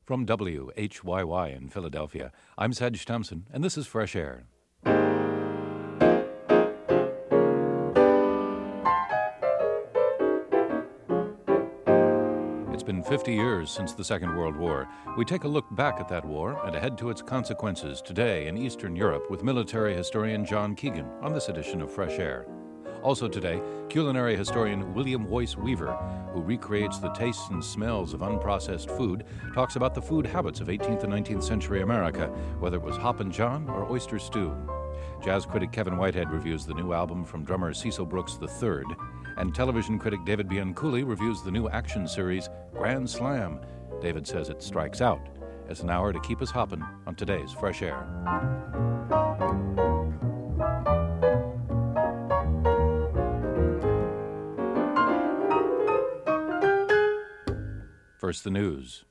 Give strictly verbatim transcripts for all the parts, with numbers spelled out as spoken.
From W H Y Y in Philadelphia, I'm Sedge Thompson, and this is Fresh Air. It's been fifty years since the Second World War. We take a look back at that war and ahead to its consequences today in Eastern Europe with military historian John Keegan on this edition of Fresh Air. Also today, culinary historian William Woyce Weaver, who recreates the tastes and smells of unprocessed food, talks about the food habits of eighteenth and nineteenth century America, whether it was Hoppin' John or oyster stew. Jazz critic Kevin Whitehead reviews the new album from drummer Cecil Brooks the third, and television critic David Bianculli reviews the new action series Grand Slam. David says it strikes out. It's an hour to keep us hoppin' on today's Fresh Air. First, the news.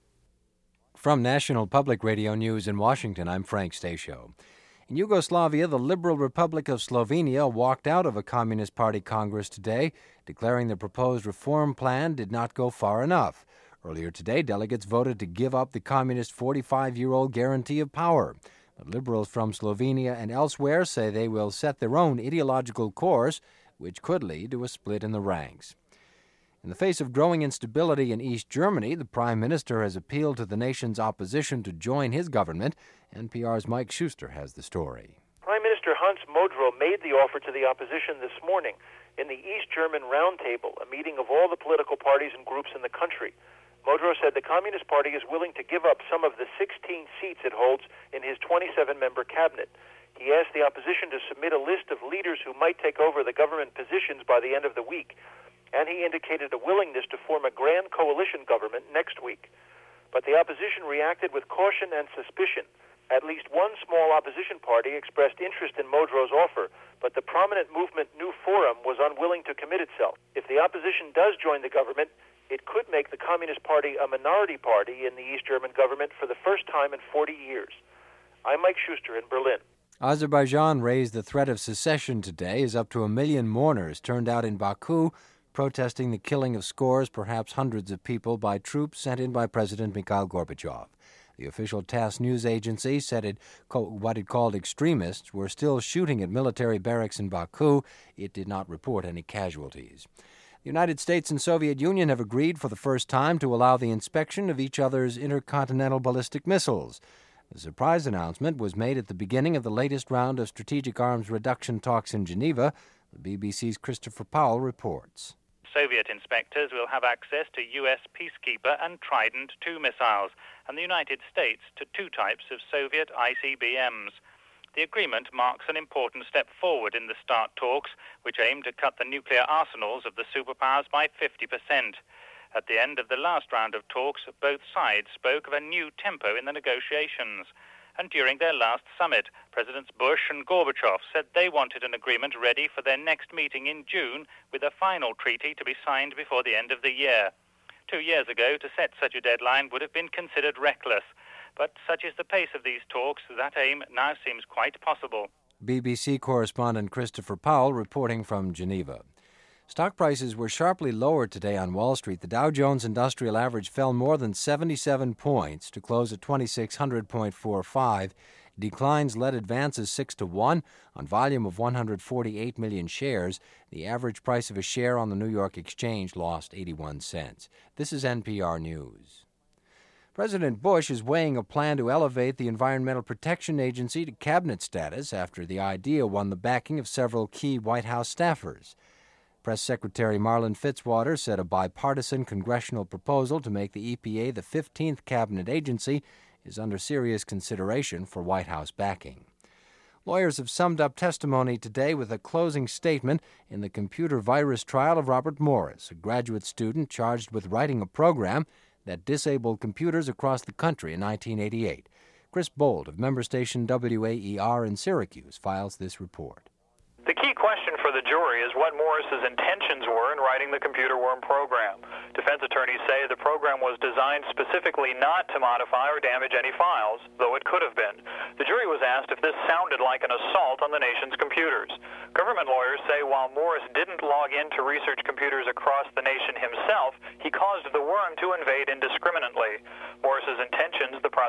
From National Public Radio News in Washington, I'm Frank Stasio. In Yugoslavia, the Liberal Republic of Slovenia walked out of a Communist Party Congress today, declaring the proposed reform plan did not go far enough. Earlier today, delegates voted to give up the communist forty-five-year-old guarantee of power. But liberals from Slovenia and elsewhere say they will set their own ideological course, which could lead to a split in the ranks. In the face of growing instability in East Germany, the Prime Minister has appealed to the nation's opposition to join his government. N P R's Mike Schuster has the story. Prime Minister Hans Modrow made the offer to the opposition this morning in the East German Roundtable, a meeting of all the political parties and groups in the country. Modrow said the Communist Party is willing to give up some of the sixteen seats it holds in his twenty-seven member cabinet. He asked the opposition to submit a list of leaders who might take over the government positions by the end of the week. And he indicated a willingness to form a grand coalition government next week. But the opposition reacted with caution and suspicion. At least one small opposition party expressed interest in Modrow's offer, but the prominent movement New Forum was unwilling to commit itself. If the opposition does join the government, it could make the Communist Party a minority party in the East German government for the first time in forty years. I'm Mike Schuster in Berlin. Azerbaijan raised the threat of secession today as up to a million mourners turned out in Baku, protesting the killing of scores, perhaps hundreds of people, by troops sent in by President Mikhail Gorbachev. The official TASS news agency said it, what it called extremists were still shooting at military barracks in Baku. It did not report any casualties. The United States and Soviet Union have agreed for the first time to allow the inspection of each other's intercontinental ballistic missiles. The surprise announcement was made at the beginning of the latest round of strategic arms reduction talks in Geneva. The B B C's Christopher Powell reports. Soviet inspectors will have access to U S Peacekeeper and Trident two missiles, and the United States to two types of Soviet I C B Ms. The agreement marks an important step forward in the START talks, which aim to cut the nuclear arsenals of the superpowers by fifty percent. At the end of the last round of talks, both sides spoke of a new tempo in the negotiations. And during their last summit, Presidents Bush and Gorbachev said they wanted an agreement ready for their next meeting in June, with a final treaty to be signed before the end of the year. Two years ago, to set such a deadline would have been considered reckless. But such is the pace of these talks, that aim now seems quite possible. B B C correspondent Christopher Powell reporting from Geneva. Stock prices were sharply lower today on Wall Street. The Dow Jones Industrial Average fell more than seventy-seven points to close at twenty-six hundred point four five. Declines led advances six to one on volume of one hundred forty-eight million shares. The average price of a share on the New York Exchange lost eighty-one cents. This is N P R News. President Bush is weighing a plan to elevate the Environmental Protection Agency to cabinet status after the idea won the backing of several key White House staffers. Press Secretary Marlin Fitzwater said a bipartisan congressional proposal to make the E P A the fifteenth cabinet agency is under serious consideration for White House backing. Lawyers have summed up testimony today with a closing statement in the computer virus trial of Robert Morris, a graduate student charged with writing a program that disabled computers across the country in nineteen eighty-eight. Chris Bold of member station W A E R in Syracuse files this report. The key question for the jury is what Morris's intentions were in writing the computer worm program. Defense attorneys say the program was designed specifically not to modify or damage any files, though it could have been. The jury was asked if this sounded like an assault on the nation's computers. Government lawyers say while Morris didn't log into research computers across the nation himself, he caused the worm to invade indiscriminately. Morris's intention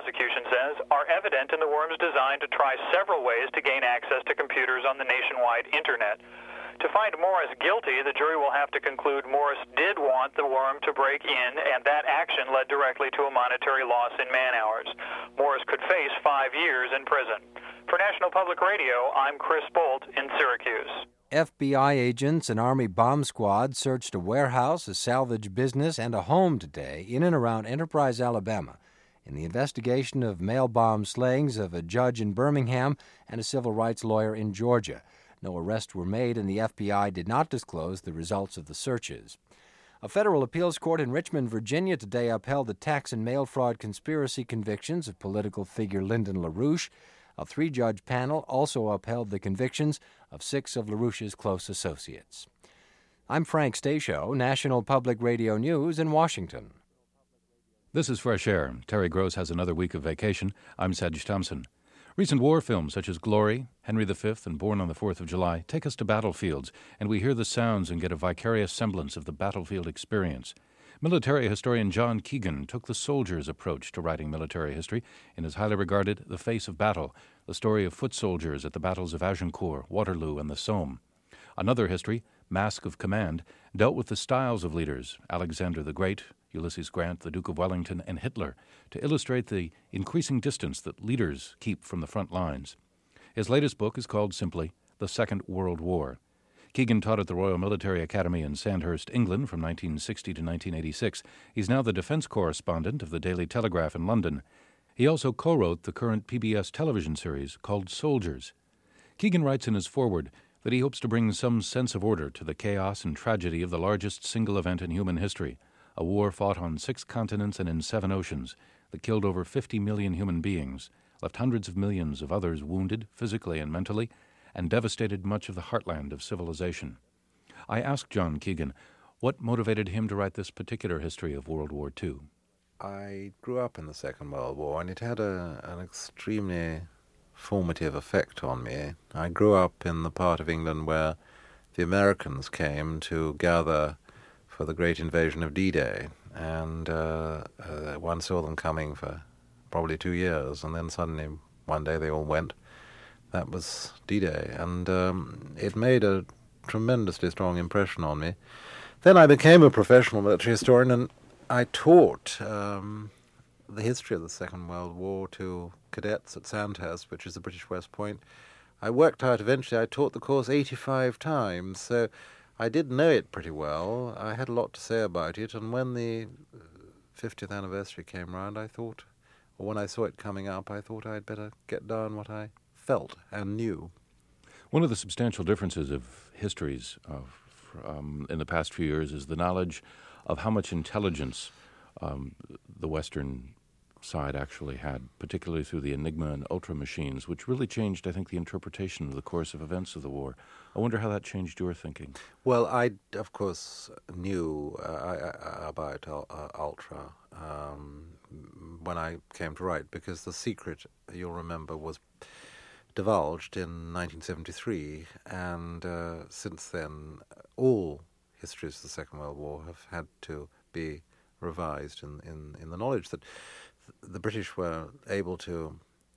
prosecution says, are evident in the worm's design to try several ways to gain access to computers on the nationwide Internet. To find Morris guilty, the jury will have to conclude Morris did want the worm to break in, and that action led directly to a monetary loss in man-hours. Morris could face five years in prison. For National Public Radio, I'm Chris Bolt in Syracuse. F B I agents and Army bomb squad searched a warehouse, a salvage business, and a home today in and around Enterprise, Alabama, in the investigation of mail bomb slayings of a judge in Birmingham and a civil rights lawyer in Georgia. No arrests were made, and the F B I did not disclose the results of the searches. A federal appeals court in Richmond, Virginia, today upheld the tax and mail fraud conspiracy convictions of political figure Lyndon LaRouche. A three-judge panel also upheld the convictions of six of LaRouche's close associates. I'm Frank Stasio, National Public Radio News in Washington. This is Fresh Air. Terry Gross has another week of vacation. I'm Sedge Thompson. Recent war films such as Glory, Henry the Fifth, and Born on the Fourth of July take us to battlefields, and we hear the sounds and get a vicarious semblance of the battlefield experience. Military historian John Keegan took the soldier's approach to writing military history in his highly regarded The Face of Battle, the story of foot soldiers at the battles of Agincourt, Waterloo, and the Somme. Another history, Mask of Command, dealt with the styles of leaders, Alexander the Great, Ulysses Grant, the Duke of Wellington, and Hitler, to illustrate the increasing distance that leaders keep from the front lines. His latest book is called simply The Second World War. Keegan taught at the Royal Military Academy in Sandhurst, England from nineteen sixty to nineteen eighty-six. He's now the defense correspondent of the Daily Telegraph in London. He also co-wrote the current P B S television series called Soldiers. Keegan writes in his foreword that he hopes to bring some sense of order to the chaos and tragedy of the largest single event in human history, a war fought on six continents and in seven oceans that killed over fifty million human beings, left hundreds of millions of others wounded physically and mentally, and devastated much of the heartland of civilization. I asked John Keegan what motivated him to write this particular history of World War Two. I grew up in the Second World War, and it had a, an extremely formative effect on me. I grew up in the part of England where the Americans came to gather for the great invasion of D-Day, and uh, uh, one saw them coming for probably two years, and then suddenly one day they all went. That was D-Day, and um, it made a tremendously strong impression on me. Then I became a professional military historian, and I taught um, the history of the Second World War to cadets at Sandhurst, which is the British West Point. I worked out eventually, I taught the course eighty-five times, so I did know it pretty well. I had a lot to say about it, and when the fiftieth anniversary came round, I thought, or when I saw it coming up, I thought I'd better get down what I felt and knew. One of the substantial differences of histories of, um, in the past few years is the knowledge of how much intelligence um, the Western side actually had, particularly through the Enigma and Ultra machines, which really changed, I think, the interpretation of the course of events of the war. I wonder how that changed your thinking. Well, I, of course, knew uh, I, I, about uh, Ultra um, when I came to write, because the secret, you'll remember, was divulged in nineteen seventy-three, and uh, since then all histories of the Second World War have had to be revised in, in, in the knowledge that the British were able to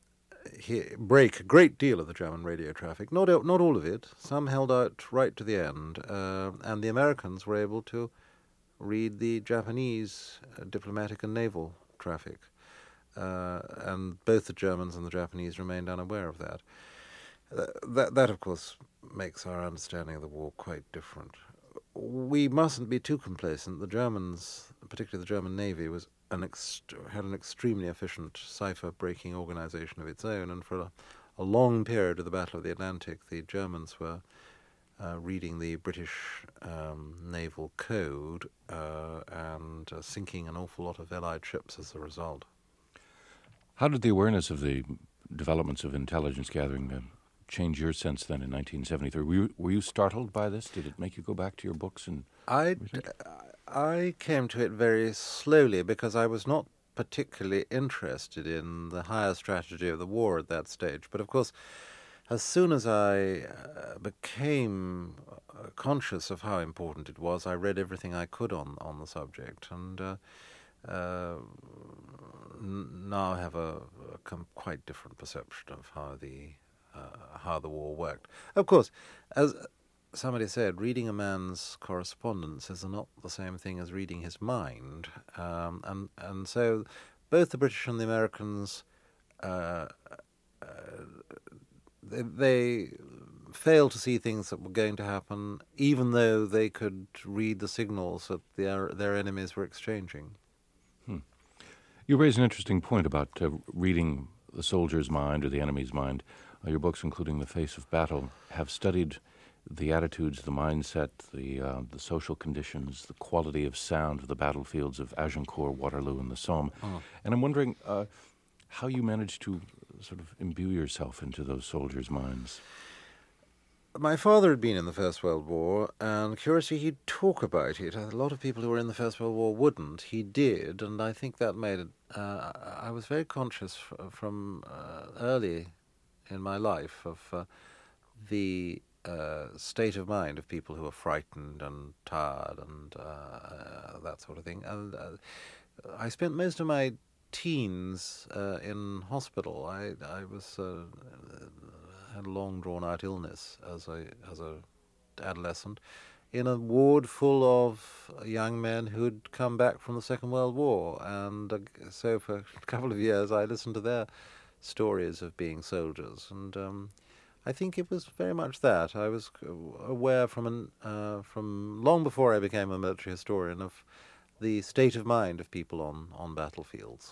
he- break a great deal of the German radio traffic, not not all of it. Some held out right to the end, uh, and the Americans were able to read the Japanese uh, diplomatic and naval traffic. Uh, and both the Germans and the Japanese remained unaware of that. Uh, that, that, of course, makes our understanding of the war quite different. We mustn't be too complacent. The Germans, particularly the German Navy, was an ext- had an extremely efficient cipher-breaking organization of its own, and for a, a long period of the Battle of the Atlantic, the Germans were uh, reading the British um, naval code uh, and uh, sinking an awful lot of Allied ships as a result. How did the awareness of the developments of intelligence gathering uh, change your sense then in nineteen seventy-three? Were you, were you startled by this? Did it make you go back to your books? And I, I came to it very slowly because I was not particularly interested in the higher strategy of the war at that stage. But of course, as soon as I uh, became uh, conscious of how important it was, I read everything I could on, on the subject. And uh, uh, now have a, a com- quite different perception of how the uh, how the war worked. Of course, as somebody said, reading a man's correspondence is not the same thing as reading his mind, um, and and so both the British and the Americans uh, uh, they, they failed to see things that were going to happen, even though they could read the signals that their their enemies were exchanging. Hmm. You raise an interesting point about uh, reading the soldier's mind or the enemy's mind. Uh, your books, including The Face of Battle, have studied the attitudes, the mindset, the uh, the social conditions, the quality of sound of the battlefields of Agincourt, Waterloo, and the Somme. Oh. And I'm wondering uh, how you managed to sort of imbue yourself into those soldiers' minds. My father had been in the First World War, and curiously he'd talk about it. A lot of people who were in the First World War wouldn't. He did, and I think that made it... Uh, I was very conscious f- from uh, early in my life of uh, the uh, state of mind of people who are frightened and tired and uh, that sort of thing. And uh, I spent most of my teens uh, in hospital. I, I was... Uh, had a long drawn-out illness as a as a adolescent, in a ward full of young men who'd come back from the Second World War, and uh, so for a couple of years I listened to their stories of being soldiers, and um, I think it was very much that. I was aware from an, uh, from long before I became a military historian of the state of mind of people on, on battlefields.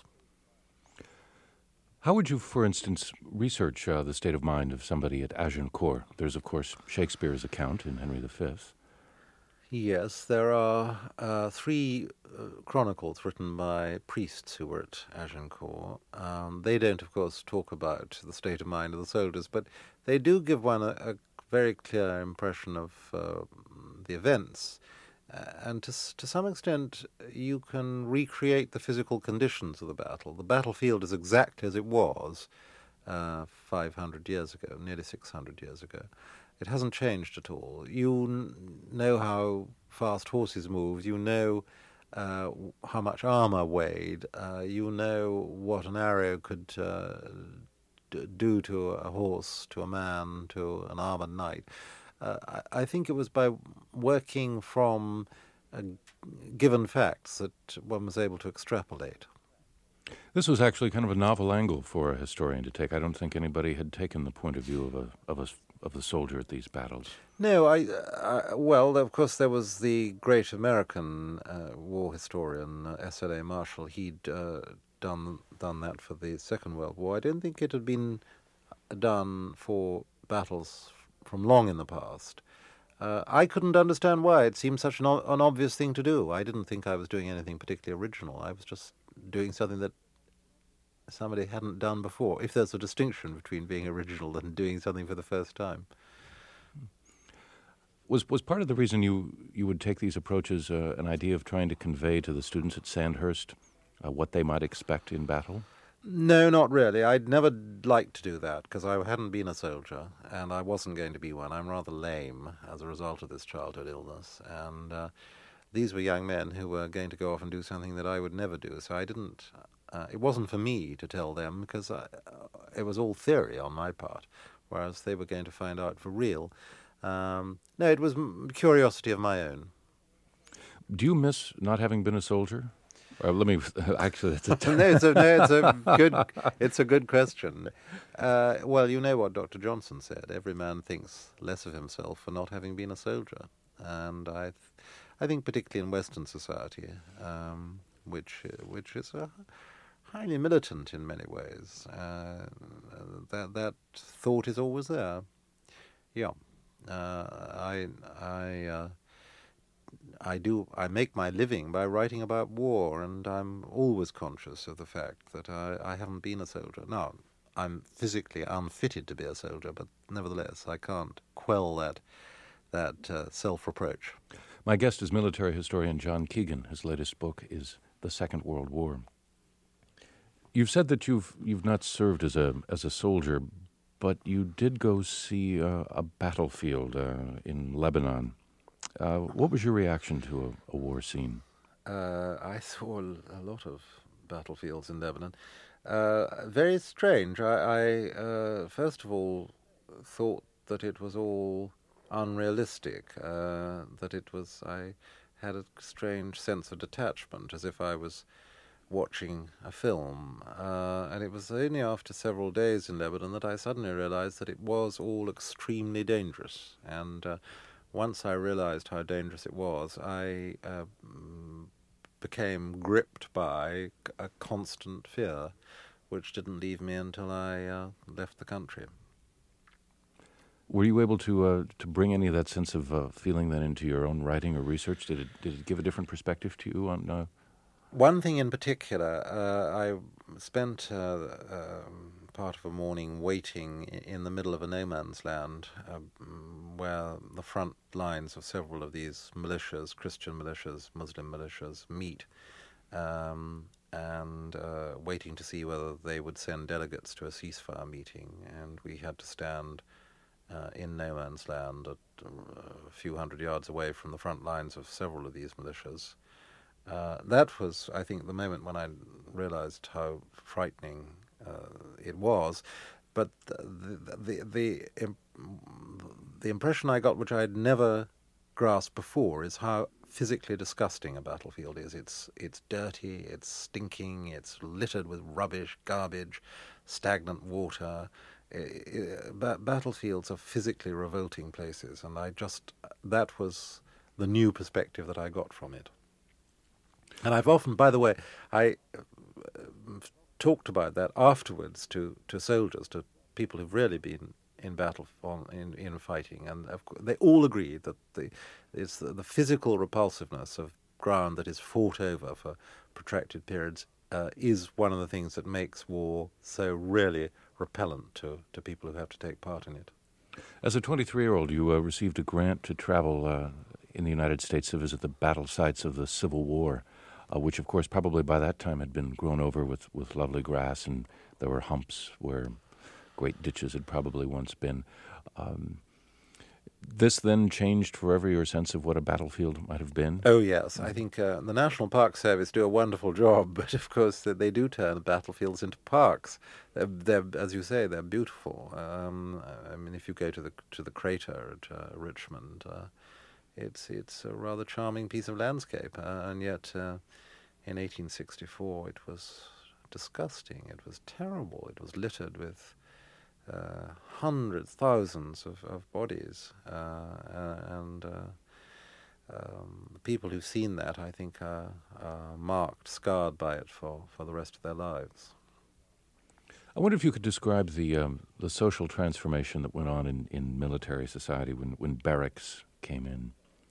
How would you, for instance, research uh, the state of mind of somebody at Agincourt? There's, of course, Shakespeare's account in Henry the Fifth. Yes, there are uh, three uh, chronicles written by priests who were at Agincourt. Um, they don't, of course, talk about the state of mind of the soldiers, but they do give one a, a very clear impression of uh, the events. Uh, and to to some extent, you can recreate the physical conditions of the battle. The battlefield is exactly as it was uh, five hundred years ago, nearly six hundred years ago. It hasn't changed at all. You n- know how fast horses moved. You know uh, how much armor weighed. Uh, you know what an arrow could uh, d- do to a horse, to a man, to an armored knight. Uh, I, I think it was by working from uh, given facts that one was able to extrapolate. This was actually kind of a novel angle for a historian to take. I don't think anybody had taken the point of view of a of a of the soldier at these battles. No, I, I well, of course, there was the great American uh, war historian uh, S L A Marshall. He'd uh, done done that for the Second World War. I don't think it had been done for battles from long in the past. Uh, I couldn't understand why. It seemed such an, o- an obvious thing to do. I didn't think I was doing anything particularly original. I was just doing something that somebody hadn't done before, if there's a distinction between being original and doing something for the first time. Was was part of the reason you, you would take these approaches uh, an idea of trying to convey to the students at Sandhurst uh, what they might expect in battle? No, not really. I'd never liked to do that because I hadn't been a soldier and I wasn't going to be one. I'm rather lame as a result of this childhood illness. And uh, these were young men who were going to go off and do something that I would never do. So I didn't... Uh, it wasn't for me to tell them because I, uh, it was all theory on my part, whereas they were going to find out for real. Um, no, it was m- curiosity of my own. Do you miss not having been a soldier? Uh, let me actually. That's a no, it's a, no, it's a good. It's a good question. Uh, well, you know what Doctor Johnson said. Every man thinks less of himself for not having been a soldier, and I, th- I think particularly in Western society, um, which which is a highly militant in many ways. Uh, that that thought is always there. Yeah, uh, I I. Uh, I do. I make my living by writing about war, and I'm always conscious of the fact that I, I haven't been a soldier. Now, I'm physically unfitted to be a soldier, but nevertheless, I can't quell that that uh, self-reproach. My guest is military historian John Keegan. His latest book is The Second World War. You've said that you've you've not served as a as a soldier, but you did go see uh, a battlefield uh, in Lebanon. Uh, what was your reaction to a, a war scene? Uh, I saw a lot of battlefields in Lebanon. Uh, very strange. I, I uh, first of all thought that it was all unrealistic, uh, that it was, I had a strange sense of detachment, as if I was watching a film. Uh, and it was only after several days in Lebanon that I suddenly realized that it was all extremely dangerous. And uh, once I realized how dangerous it was, I uh, became gripped by a constant fear, which didn't leave me until I uh, left the country. Were you able to uh, to bring any of that sense of uh, feeling then into your own writing or research? Did it did it give a different perspective to you on? Uh... One thing in particular, uh, I spent uh, um, part of a morning waiting in the middle of a no man's land, uh, where the front lines of several of these militias, Christian militias, Muslim militias, meet. Um, and uh, waiting to see whether they would send delegates to a ceasefire meeting. And we had to stand uh, in no man's land at uh, a few hundred yards away from the front lines of several of these militias. Uh, that was, I think, the moment when I realized how frightening uh, it was. But the, the, the, the, the impression I got, which I had never grasped before, is how physically disgusting a battlefield is. It's it's dirty, it's stinking, it's littered with rubbish, garbage, stagnant water. It, it, ba- battlefields are physically revolting places, and I just, that was the new perspective that I got from it. And I've often, by the way, I uh, talked about that afterwards to, to soldiers, to people who've really been in battle, on, in, in fighting, and of course, they all agree that the, it's the, the physical repulsiveness of ground that is fought over for protracted periods uh, is one of the things that makes war so really repellent to, to people who have to take part in it. As a twenty-three-year-old, you uh, received a grant to travel uh, in the United States to visit the battle sites of the Civil War, uh, which, of course, probably by that time had been grown over with, with lovely grass, and there were humps where great ditches had probably once been. Um, this then changed forever your sense of what a battlefield might have been? Oh, yes. I think uh, the National Park Service do a wonderful job, but of course they, they do turn battlefields into parks. They're, they're, as you say, they're beautiful. Um, I mean, if you go to the to the crater at uh, Richmond, uh, it's it's a rather charming piece of landscape, uh, and yet uh, in eighteen sixty-four it was disgusting. It was terrible. It was littered with Uh, hundreds, thousands of, of bodies, uh, uh, and uh, um, the people who've seen that, I think, are, are marked, scarred by it for, for the rest of their lives. I wonder if you could describe the um, the social transformation that went on in, in military society when, when barracks came in.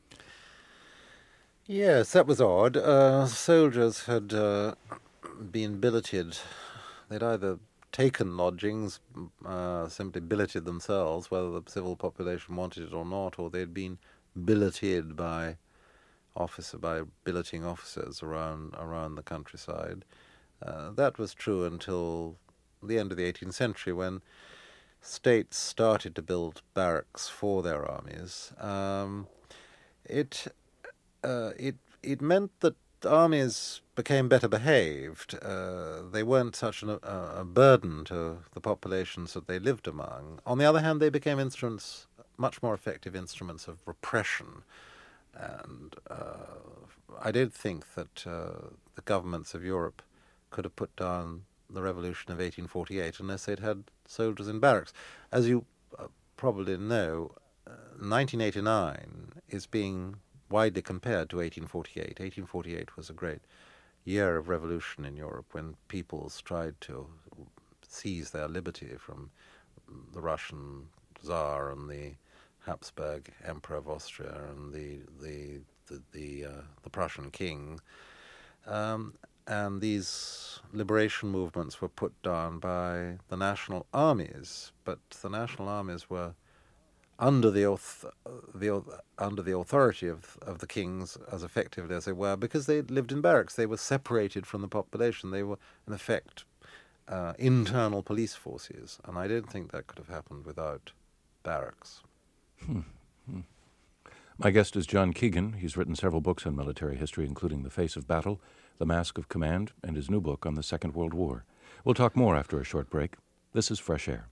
Yes, that was odd. Uh, soldiers had uh, been billeted. They'd either taken lodgings, uh, simply billeted themselves, whether the civil population wanted it or not, or they'd been billeted by officer by billeting officers around around the countryside. Uh, that was true until the end of the eighteenth century, when states started to build barracks for their armies. Um, it uh, it it meant that armies became better behaved. Uh, they weren't such an, a, a burden to the populations that they lived among. On the other hand, they became instruments, much more effective instruments of repression. And uh, I don't think that uh, the governments of Europe could have put down the revolution of eighteen forty-eight unless they'd had soldiers in barracks. As you uh, probably know, uh, nineteen eighty-nine is being widely compared to eighteen forty-eight. eighteen forty-eight was a great year of revolution in Europe, when peoples tried to seize their liberty from the Russian Tsar and the Habsburg Emperor of Austria and the the the the, uh, the Prussian king. Um, and these liberation movements were put down by the national armies, but the national armies were under the, the under the authority of of the kings, as effectively as they were, because they lived in barracks. They were separated from the population. They were, in effect, uh, internal police forces, and I don't think that could have happened without barracks. Hmm. Hmm. My guest is John Keegan. He's written several books on military history, including The Face of Battle, The Mask of Command, and his new book on the Second World War. We'll talk more after a short break. This is Fresh Air.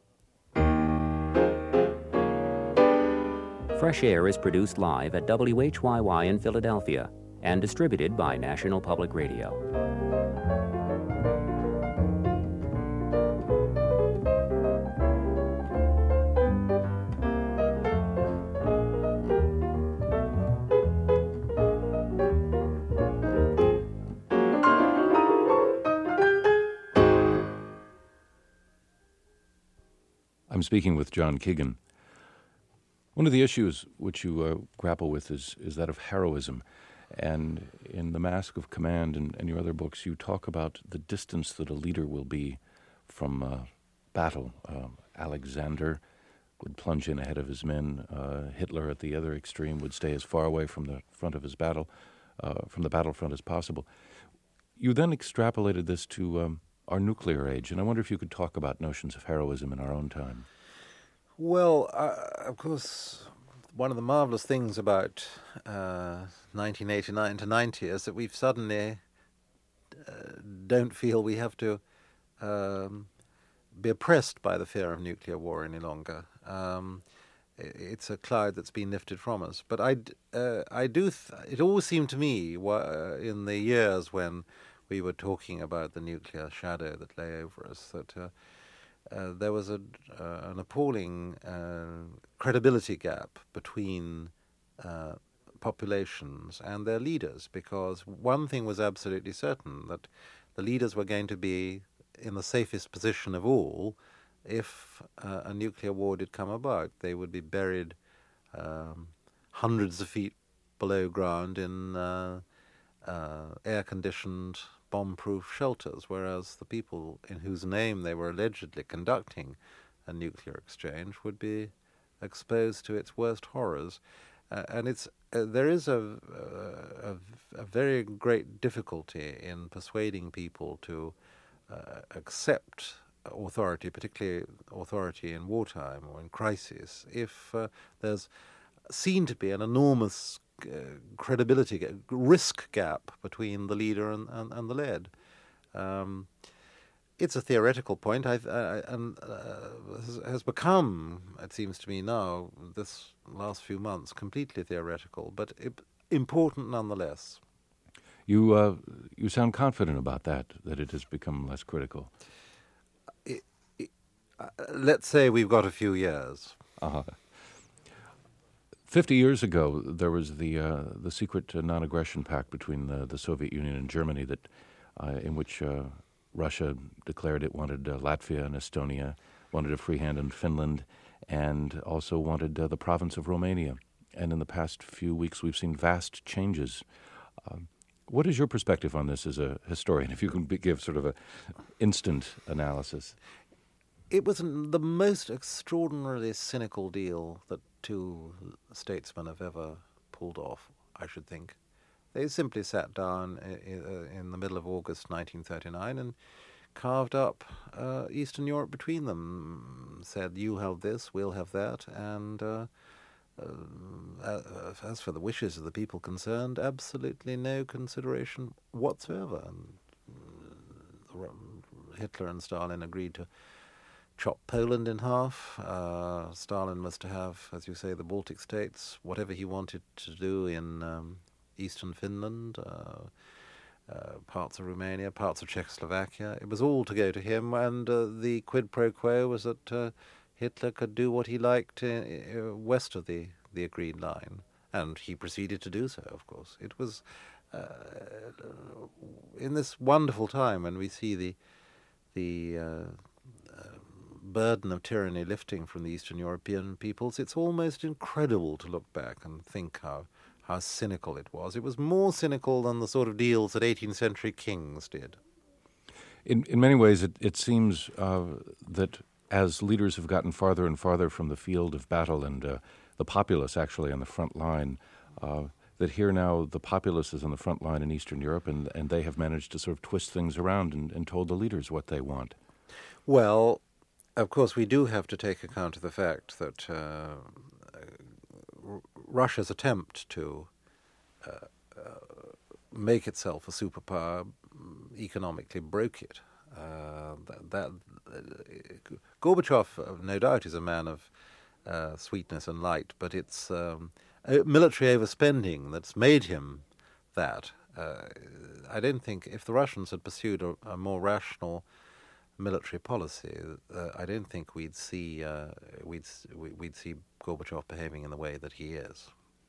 Fresh Air is produced live at W H Y Y in Philadelphia and distributed by National Public Radio. I'm speaking with John Keegan. One of the issues which you uh, grapple with is, is that of heroism. And in The Mask of Command and, and your other books, you talk about the distance that a leader will be from uh, battle. Uh, Alexander would plunge in ahead of his men. Uh, Hitler, at the other extreme, would stay as far away from the front of his battle, uh, from the battlefront as possible. You then extrapolated this to um, our nuclear age, and I wonder if you could talk about notions of heroism in our own time. Well, uh, of course, one of the marvelous things about uh, nineteen eighty-nine to ninety is that we've suddenly uh, don't feel we have to um, be oppressed by the fear of nuclear war any longer. Um, it's a cloud that's been lifted from us. But I, uh, I do. Th- it always seemed to me uh, in the years when we were talking about the nuclear shadow that lay over us that. Uh, Uh, there was a, uh, an appalling uh, credibility gap between uh, populations and their leaders, because one thing was absolutely certain, that the leaders were going to be in the safest position of all if uh, a nuclear war did come about. They would be buried um, hundreds of feet below ground in uh, uh, air-conditioned bomb-proof shelters, whereas the people in whose name they were allegedly conducting a nuclear exchange would be exposed to its worst horrors. Uh, and it's uh, there is a, a, a very great difficulty in persuading people to uh, accept authority, particularly authority in wartime or in crisis, if uh, there's seen to be an enormous Uh, credibility, risk gap between the leader and, and, and the led. Um, it's a theoretical point, I've, uh, and uh, has, has become, it seems to me now, this last few months, completely theoretical, but it, important nonetheless. You uh, you sound confident about that, that it has become less critical. It, it, uh, let's say we've got a few years. Uh-huh. Fifty years ago, there was the uh, the secret uh, non-aggression pact between the, the Soviet Union and Germany, that uh, in which uh, Russia declared it wanted uh, Latvia and Estonia, wanted a free hand in Finland, and also wanted uh, the province of Romania. And in the past few weeks, we've seen vast changes. Um, what is your perspective on this as a historian, if you can give sort of an instant analysis? It was the most extraordinarily cynical deal that two statesmen have ever pulled off, I should think. They simply sat down in the middle of August nineteen thirty-nine and carved up uh, Eastern Europe between them, said, you have this, we'll have that, and uh, uh, as for the wishes of the people concerned, absolutely no consideration whatsoever. And Hitler and Stalin agreed to chop Poland in half. Uh, Stalin was to have, as you say, the Baltic states, whatever he wanted to do in um, eastern Finland, uh, uh, parts of Romania, parts of Czechoslovakia. It was all to go to him, and uh, the quid pro quo was that uh, Hitler could do what he liked uh, west of the, the agreed line, and he proceeded to do so, of course. It was uh, in this wonderful time when we see the the uh, burden of tyranny lifting from the Eastern European peoples, it's almost incredible to look back and think how how cynical it was. It was more cynical than the sort of deals that eighteenth century kings did. In in many ways, it, it seems uh, that as leaders have gotten farther and farther from the field of battle and uh, the populace actually on the front line, uh, that here now the populace is on the front line in Eastern Europe, and, and they have managed to sort of twist things around and, and told the leaders what they want. Well, of course, we do have to take account of the fact that uh, Russia's attempt to uh, uh, make itself a superpower economically broke it. Uh, that, that uh, Gorbachev, uh, no doubt, is a man of uh, sweetness and light, but it's um, military overspending that's made him that. Uh, I don't think if the Russians had pursued a, a more rational military policy, uh, I don't think we'd see uh, we'd we'd see Gorbachev behaving in the way that he is.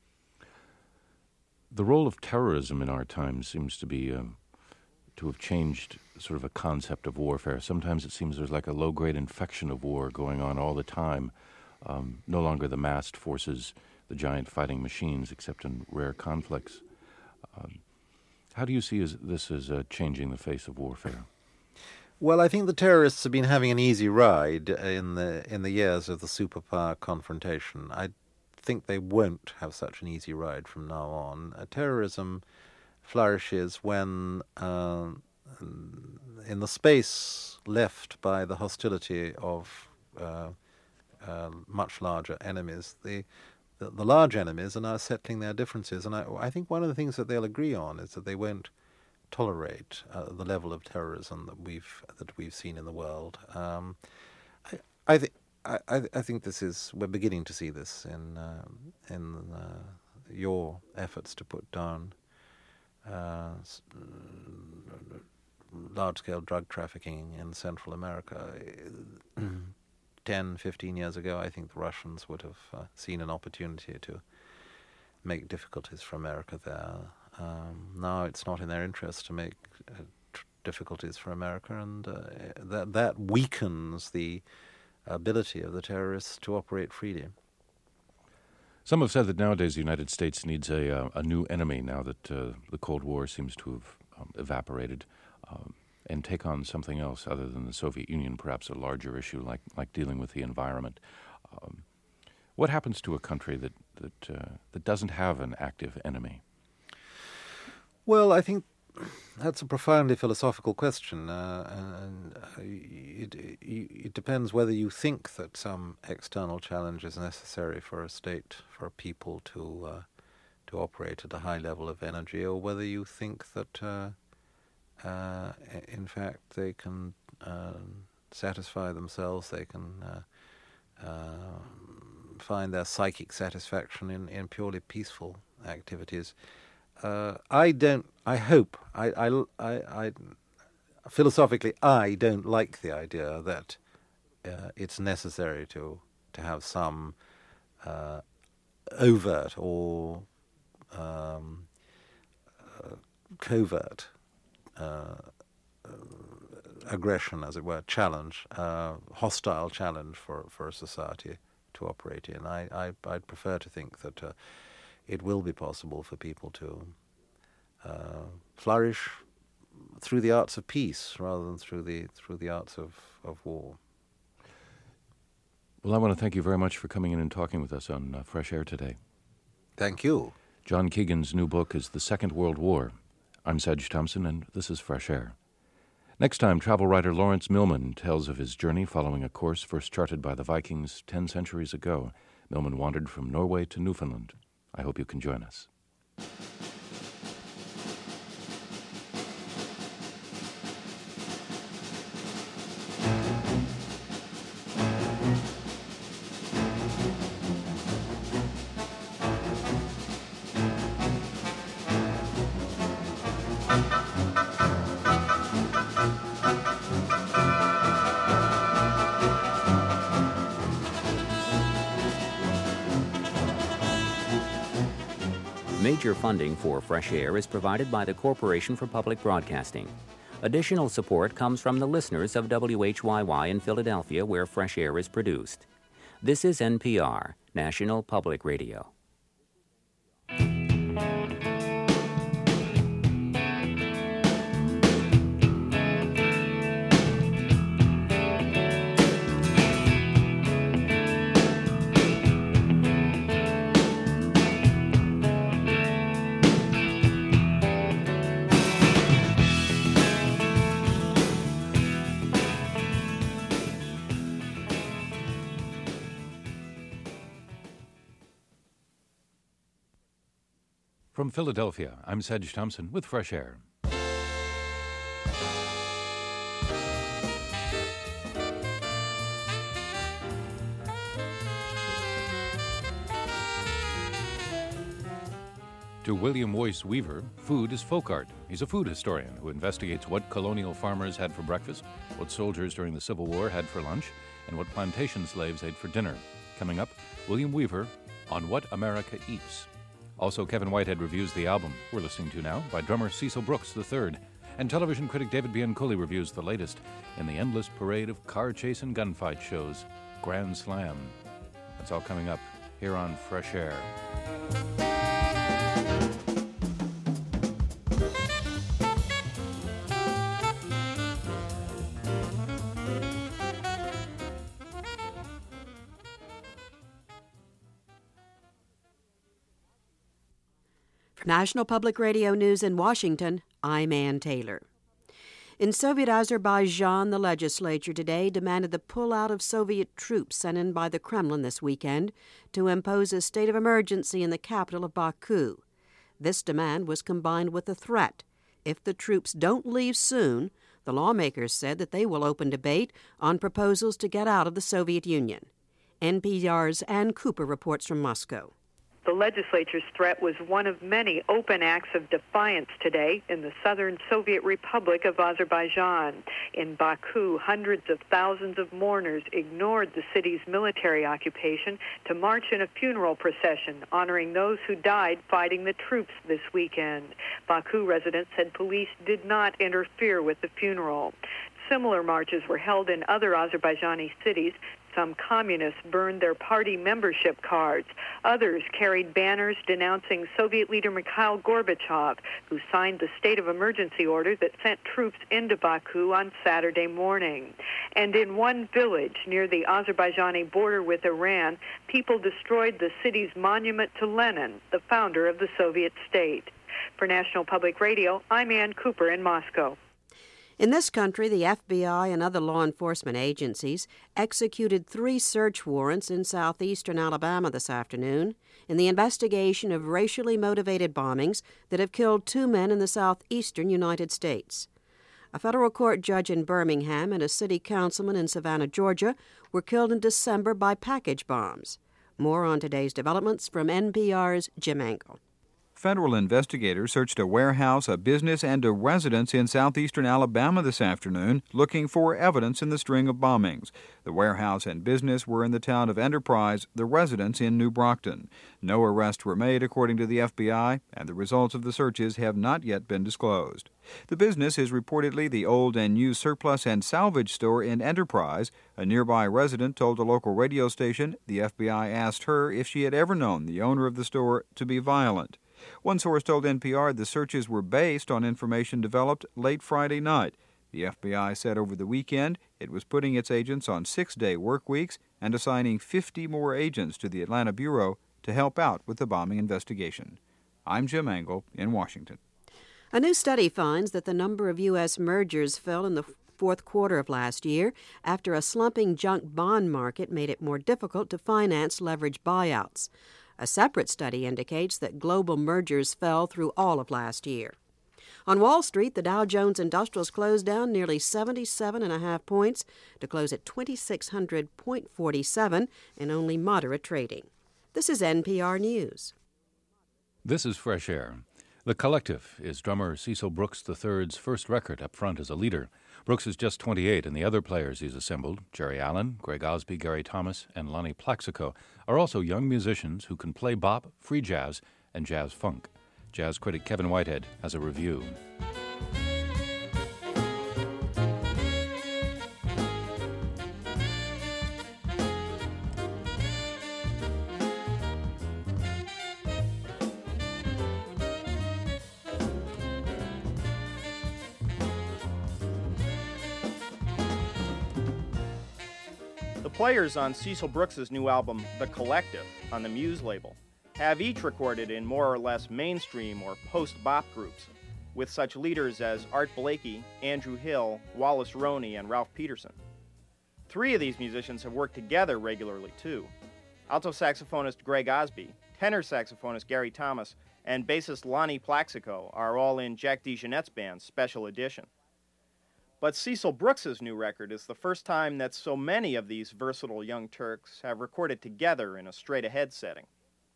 The role of terrorism in our time seems to be um, to have changed sort of a concept of warfare. Sometimes it seems there's like a low-grade infection of war going on all the time. Um, no longer the massed forces, the giant fighting machines, except in rare conflicts. Um, how do you see as, this as uh, changing the face of warfare? Well, I think the terrorists have been having an easy ride in the in the years of the superpower confrontation. I think they won't have such an easy ride from now on. Uh, terrorism flourishes when, uh, in the space left by the hostility of uh, uh, much larger enemies, the, the the large enemies are now settling their differences. And I, I think one of the things that they'll agree on is that they won't tolerate uh, the level of terrorism that we've that we've seen in the world. Um, I I, th- I I think this is we're beginning to see this in uh, in uh, your efforts to put down uh, large-scale drug trafficking in Central America. ten, fifteen years ago, I think the Russians would have uh, seen an opportunity to make difficulties for America there. Um, now it's not in their interest to make uh, tr- difficulties for America, and uh, that that weakens the ability of the terrorists to operate freely. Some have said that nowadays the United States needs a uh, a new enemy now that uh, the Cold War seems to have um, evaporated, um, and take on something else other than the Soviet Union, perhaps a larger issue like like dealing with the environment. Um, what happens to a country that that uh, that doesn't have an active enemy? Well, I think that's a profoundly philosophical question, uh, and uh, it, it, it depends whether you think that some external challenge is necessary for a state, for a people to uh, to operate at a high level of energy, or whether you think that, uh, uh, in fact, they can uh, satisfy themselves, they can uh, uh, find their psychic satisfaction in, in purely peaceful activities. Uh, I don't. I hope. I, I, I, I. Philosophically, I don't like the idea that uh, it's necessary to to have some uh, overt or um, uh, covert uh, aggression, as it were, challenge, uh, hostile challenge for, for a society to operate in. I, I I'd prefer to think that. Uh, It will be possible for people to uh, flourish through the arts of peace rather than through the through the arts of, of war. Well, I want to thank you very much for coming in and talking with us on uh, Fresh Air today. Thank you. John Keegan's new book is The Second World War. I'm Sedge Thompson, and this is Fresh Air. Next time, travel writer Lawrence Millman tells of his journey following a course first charted by the Vikings ten centuries ago. Millman wandered from Norway to Newfoundland. I hope you can join us. Major funding for Fresh Air is provided by the Corporation for Public Broadcasting. Additional support comes from the listeners of W H Y Y in Philadelphia, where Fresh Air is produced. This is N P R, National Public Radio. From Philadelphia, I'm Sedge Thompson with Fresh Air. To William Woyce Weaver, food is folk art. He's a food historian who investigates what colonial farmers had for breakfast, what soldiers during the Civil War had for lunch, and what plantation slaves ate for dinner. Coming up, William Weaver on What America Eats. Also, Kevin Whitehead reviews the album we're listening to now by drummer Cecil Brooks the third, and television critic David Bianculi reviews the latest in the endless parade of car chase and gunfight shows, Grand Slam. That's all coming up here on Fresh Air. National Public Radio News in Washington, I'm Ann Taylor. In Soviet Azerbaijan, the legislature today demanded the pullout of Soviet troops sent in by the Kremlin this weekend to impose a state of emergency in the capital of Baku. This demand was combined with a threat. If the troops don't leave soon, the lawmakers said that they will open debate on proposals to get out of the Soviet Union. N P R's Ann Cooper reports from Moscow. The legislature's threat was one of many open acts of defiance today in the southern Soviet Republic of Azerbaijan. In Baku, hundreds of thousands of mourners ignored the city's military occupation to march in a funeral procession honoring those who died fighting the troops this weekend. Baku residents said police did not interfere with the funeral. Similar marches were held in other Azerbaijani cities. Some communists burned their party membership cards. Others carried banners denouncing Soviet leader Mikhail Gorbachev, who signed the state of emergency order that sent troops into Baku on Saturday morning. And in one village near the Azerbaijani border with Iran, people destroyed the city's monument to Lenin, the founder of the Soviet state. For National Public Radio, I'm Ann Cooper in Moscow. In this country, the F B I and other law enforcement agencies executed three search warrants in southeastern Alabama this afternoon in the investigation of racially motivated bombings that have killed two men in the southeastern United States. A federal court judge in Birmingham and a city councilman in Savannah, Georgia, were killed in December by package bombs. More on today's developments from N P R's Jim Engel. Federal investigators searched a warehouse, a business, and a residence in southeastern Alabama this afternoon, looking for evidence in the string of bombings. The warehouse and business were in the town of Enterprise, the residence in New Brockton. No arrests were made, according to the F B I, and the results of the searches have not yet been disclosed. The business is reportedly the old and new surplus and salvage store in Enterprise. A nearby resident told a local radio station the F B I asked her if she had ever known the owner of the store to be violent. One source told N P R the searches were based on information developed late Friday night. The F B I said over the weekend it was putting its agents on six-day work weeks and assigning fifty more agents to the Atlanta Bureau to help out with the bombing investigation. I'm Jim Engel in Washington. A new study finds that the number of U S mergers fell in the fourth quarter of last year after a slumping junk bond market made it more difficult to finance leveraged buyouts. A separate study indicates that global mergers fell through all of last year. On Wall Street, the Dow Jones Industrials closed down nearly seventy-seven and a half points to close at twenty-six hundred forty-seven in only moderate trading. This is N P R News. This is Fresh Air. The Collective is drummer Cecil Brooks the third's first record up front as a leader. Brooks is just twenty-eight, and the other players he's assembled, Jerry Allen, Greg Osby, Gary Thomas, and Lonnie Plaxico, are also young musicians who can play bop, free jazz, and jazz funk. Jazz critic Kevin Whitehead has a review. Players on Cecil Brooks' new album, The Collective, on the Muse label, have each recorded in more or less mainstream or post-bop groups, with such leaders as Art Blakey, Andrew Hill, Wallace Roney, and Ralph Peterson. Three of these musicians have worked together regularly, too. Alto saxophonist Greg Osby, tenor saxophonist Gary Thomas, and bassist Lonnie Plaxico are all in Jack DeJohnette's band's special edition. But Cecil Brooks's new record is the first time that so many of these versatile young Turks have recorded together in a straight-ahead setting.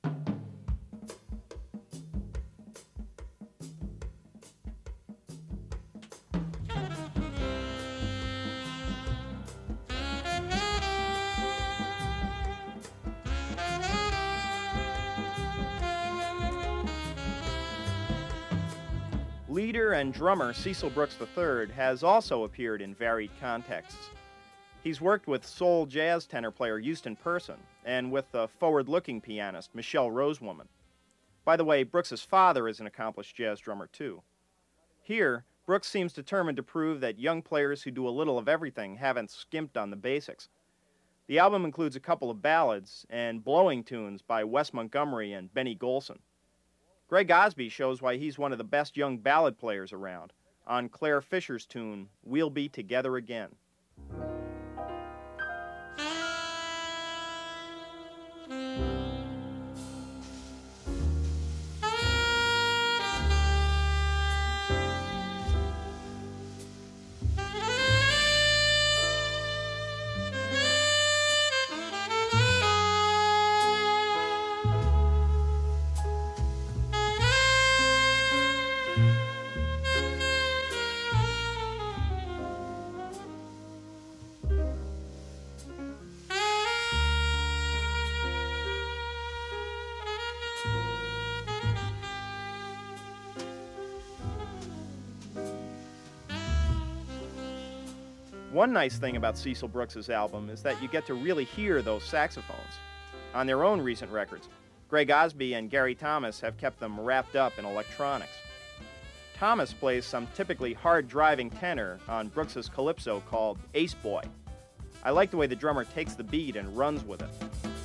Leader and drummer Cecil Brooks the third has also appeared in varied contexts. He's worked with soul jazz tenor player Houston Person and with the forward-looking pianist Michelle Rosewoman. By the way, Brooks's father is an accomplished jazz drummer too. Here, Brooks seems determined to prove that young players who do a little of everything haven't skimped on the basics. The album includes a couple of ballads and blowing tunes by Wes Montgomery and Benny Golson. Greg Osby shows why he's one of the best young ballad players around on Claire Fisher's tune, We'll Be Together Again. One nice thing about Cecil Brooks's album is that you get to really hear those saxophones. On their own recent records, Greg Osby and Gary Thomas have kept them wrapped up in electronics. Thomas plays some typically hard-driving tenor on Brooks's calypso called Ace Boy. I like the way the drummer takes the beat and runs with it.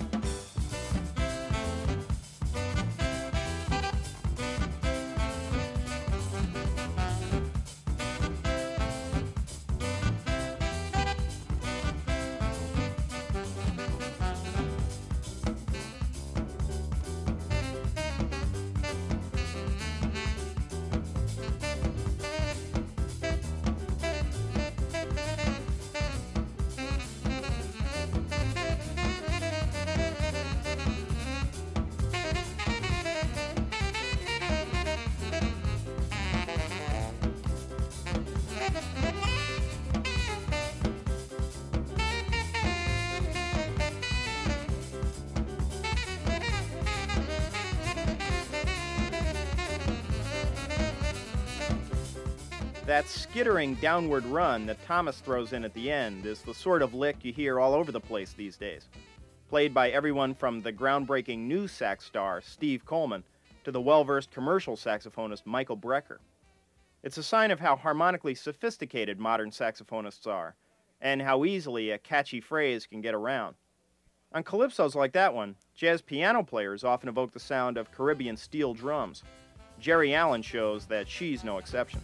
That skittering downward run that Thomas throws in at the end is the sort of lick you hear all over the place these days, played by everyone from the groundbreaking new sax star Steve Coleman to the well-versed commercial saxophonist Michael Brecker. It's a sign of how harmonically sophisticated modern saxophonists are, and how easily a catchy phrase can get around. On calypsos like that one, jazz piano players often evoke the sound of Caribbean steel drums. Jerry Allen shows that she's no exception.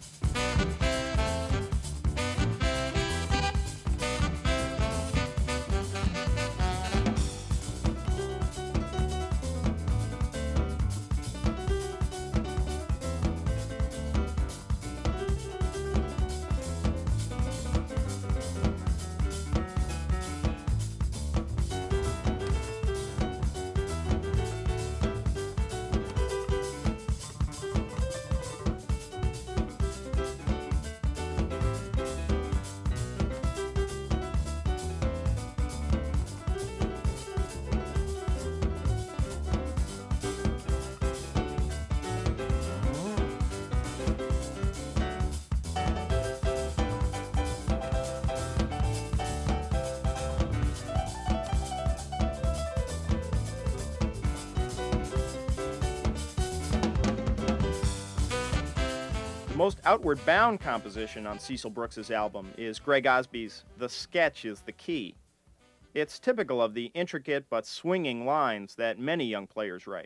The most outward bound composition on Cecil Brooks's album is Greg Osby's The Sketch is the Key. It's typical of the intricate but swinging lines that many young players write.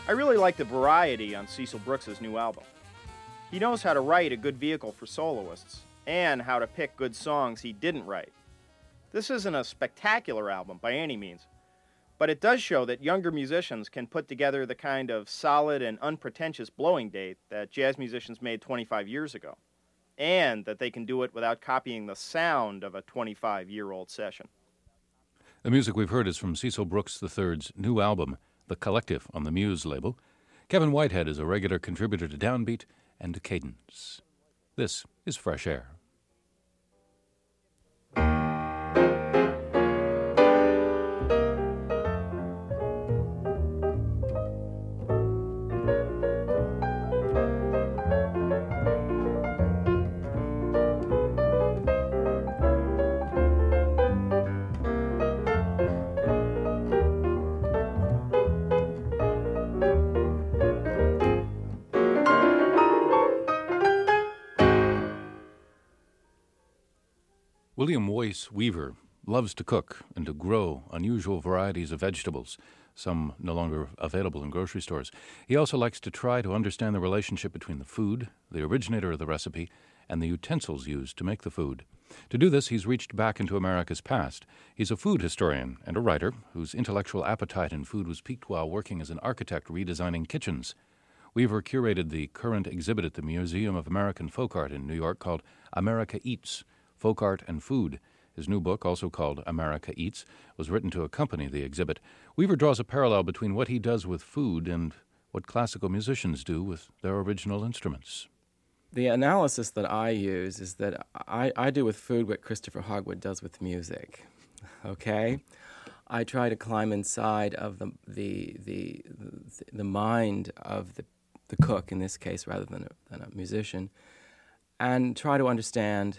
I really like the variety on Cecil Brooks's new album. He knows how to write a good vehicle for soloists, and how to pick good songs he didn't write. This isn't a spectacular album by any means, but it does show that younger musicians can put together the kind of solid and unpretentious blowing date that jazz musicians made twenty-five years ago, and that they can do it without copying the sound of a twenty-five-year-old session. The music we've heard is from Cecil Brooks the third's new album, The Collective, on the Muse label. Kevin Whitehead is a regular contributor to Downbeat and to Cadence. This is Fresh Air. William Woyce Weaver loves to cook and to grow unusual varieties of vegetables, some no longer available in grocery stores. He also likes to try to understand the relationship between the food, the originator of the recipe, and the utensils used to make the food. To do this, he's reached back into America's past. He's a food historian and a writer whose intellectual appetite in food was piqued while working as an architect redesigning kitchens. Weaver curated the current exhibit at the Museum of American Folk Art in New York called America Eats, Folk Art and Food. His new book, also called America Eats, was written to accompany the exhibit. Weaver draws a parallel between what he does with food and what classical musicians do with their original instruments. The analysis that I use is that I, I do with food what Christopher Hogwood does with music, okay? I try to climb inside of the the the, the, the mind of the, the cook, in this case, rather than a, than a musician, and try to understand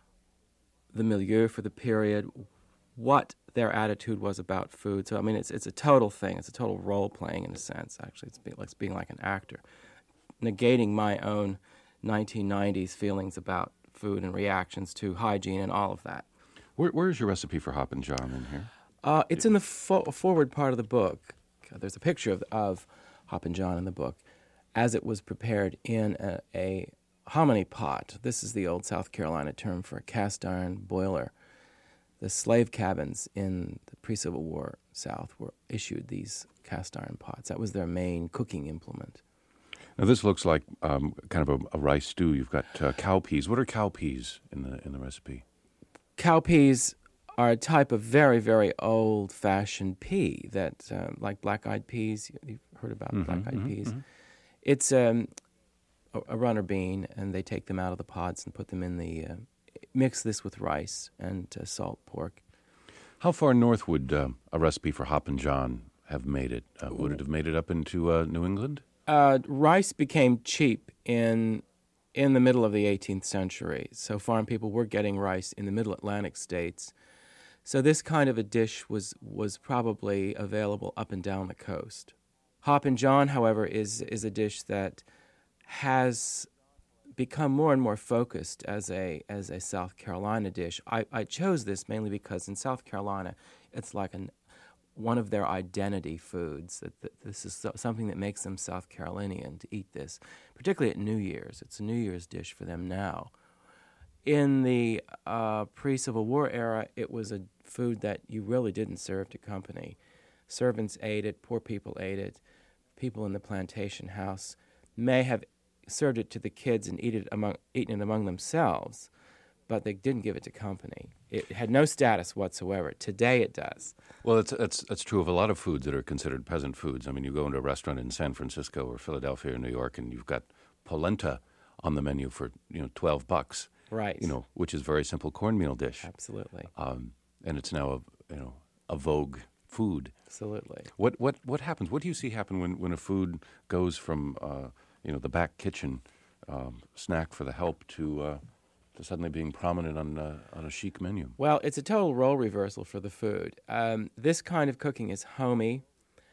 the milieu for the period, what their attitude was about food. So, I mean, it's it's a total thing. It's a total role-playing in a sense, actually. It's being, like, being like an actor, negating my own nineteen nineties feelings about food and reactions to hygiene and all of that. Where, where's your recipe for Hoppin' John in here? Uh, it's in the fo- forward part of the book. There's a picture of, of Hoppin' John in the book as it was prepared in a, a hominy pot. This is the old South Carolina term for a cast iron boiler. The slave cabins in the pre-Civil War South were issued these cast iron pots. That was their main cooking implement. Now this looks like um, kind of a, a rice stew. You've got uh, cowpeas. What are cowpeas in the in the recipe? Cowpeas are a type of very, very old-fashioned pea that, uh, like black-eyed peas. You've heard about mm-hmm, black-eyed mm-hmm, peas. Mm-hmm. It's um, a, a runner bean, and they take them out of the pods and put them in the... Uh, mix this with rice and uh, salt pork. How far north would uh, a recipe for Hoppin' John have made it? Uh, would it have made it up into uh, New England? Uh, rice became cheap in in the middle of the eighteenth century, so farm people were getting rice in the middle Atlantic states. So this kind of a dish was was probably available up and down the coast. Hoppin' John, however, is is a dish that has become more and more focused as a as a South Carolina dish. I, I chose this mainly because in South Carolina, it's like an one of their identity foods, that, that this is so, something that makes them South Carolinian to eat this, particularly at New Year's. It's a New Year's dish for them now. In the uh, pre-Civil War era, it was a food that you really didn't serve to company. Servants ate it, poor people ate it. People in the plantation house may have served it to the kids and eat it among, eaten it among themselves, but they didn't give it to company. It had no status whatsoever. Today it does. Well, that's, that's, that's true of a lot of foods that are considered peasant foods. I mean, you go into a restaurant in San Francisco or Philadelphia or New York, and you've got polenta on the menu for, you know, twelve bucks. Right. You know, which is a very simple cornmeal dish. Absolutely. Um, and it's now a, you know, a vogue food. Absolutely. What what what happens? What do you see happen when, when a food goes from, uh, you know, the back kitchen um, snack for the help to... Uh, to suddenly being prominent on uh, on a chic menu? Well, it's a total role reversal for the food. Um, this kind of cooking is homey.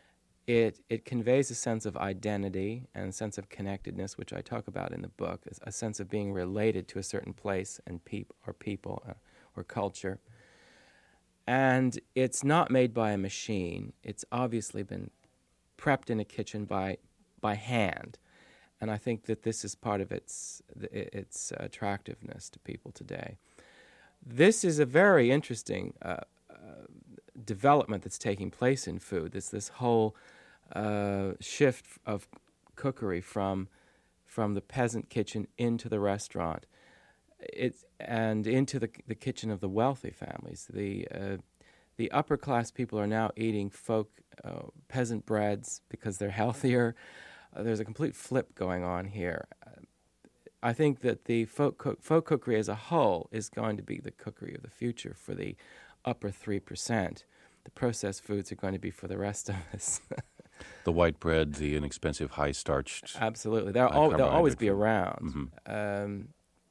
It it conveys a sense of identity and a sense of connectedness, which I talk about in the book, a sense of being related to a certain place and peop or people uh, or culture. And it's not made by a machine. It's obviously been prepped in a kitchen by by hand. And I think that this is part of its its attractiveness to people today. This is a very interesting uh, uh, development that's taking place in food. This this whole uh, shift of cookery from from the peasant kitchen into the restaurant, it's and into the the kitchen of the wealthy families. The uh, the upper class people are now eating folk uh, peasant breads because they're healthier. Uh, there's a complete flip going on here. Uh, I think that the folk, cook, folk cookery as a whole is going to be the cookery of the future for the upper three percent. The processed foods are going to be for the rest of us. The white bread, the inexpensive, high-starched... Absolutely. They'll, al- they'll always be around. Mm-hmm. Um,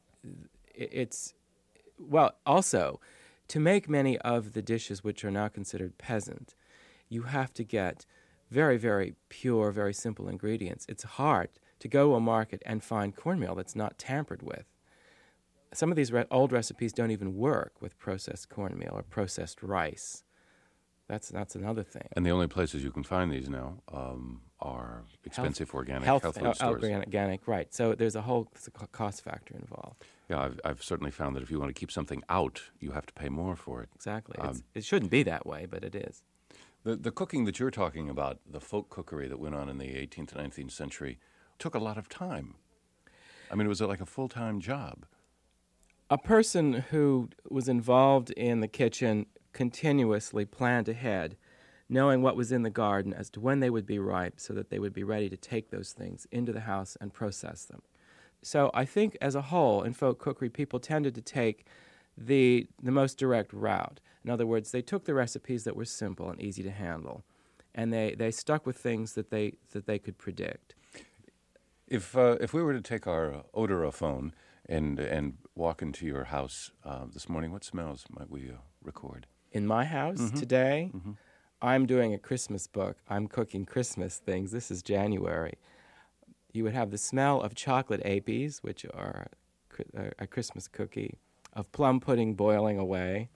it, it's... Well, also, to make many of the dishes which are now considered peasant, you have to get very, very pure, very simple ingredients. It's hard to go to a market and find cornmeal that's not tampered with. Some of these re- old recipes don't even work with processed cornmeal or processed rice. That's that's another thing. And the only places you can find these now um, are expensive health, organic health, health food uh, stores. Organic, right. So there's a whole cost factor involved. Yeah, I've, I've certainly found that if you want to keep something out, you have to pay more for it. Exactly. Um, it's, it shouldn't be that way, but it is. The, the cooking that you're talking about, the folk cookery that went on in the eighteenth and nineteenth century, took a lot of time. I mean, it was like a full-time job. A person who was involved in the kitchen continuously planned ahead, knowing what was in the garden as to when they would be ripe so that they would be ready to take those things into the house and process them. So I think as a whole, in folk cookery, people tended to take the the most direct route. In other words, they took the recipes that were simple and easy to handle, and they, they stuck with things that they that they could predict. If uh, if we were to take our odorophone and and walk into your house uh, this morning, what smells might we uh, record? In my house mm-hmm. today, mm-hmm. I'm doing a Christmas book. I'm cooking Christmas things. This is January. You would have the smell of chocolate apes, which are a, a Christmas cookie, of plum pudding boiling away,